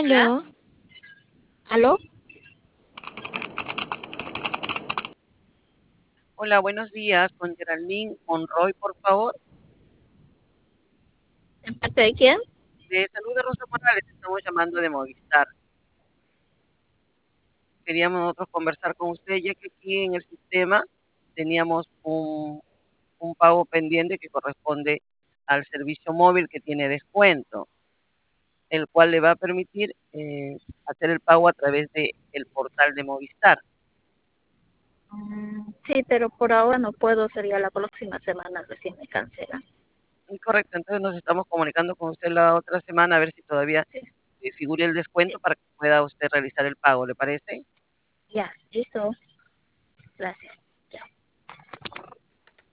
Hola, Aló, ¿aló? Hola, buenos días, con Geraldine Monroy, por favor. ¿En parte de quién? De Salud de Rosa Morales, estamos llamando de Movistar. Queríamos nosotros conversar con usted, ya que aquí en el sistema teníamos un pago pendiente que corresponde al servicio móvil que tiene descuento, el cual le va a permitir hacer el pago a través de el portal de Movistar. Sí, pero por ahora no puedo, sería la próxima semana recién me cancelan. Correcto, entonces nos estamos comunicando con usted la otra semana a ver si todavía Sí, figure el sí, descuento para que pueda usted realizar el pago, ¿le parece? ya, listo, gracias.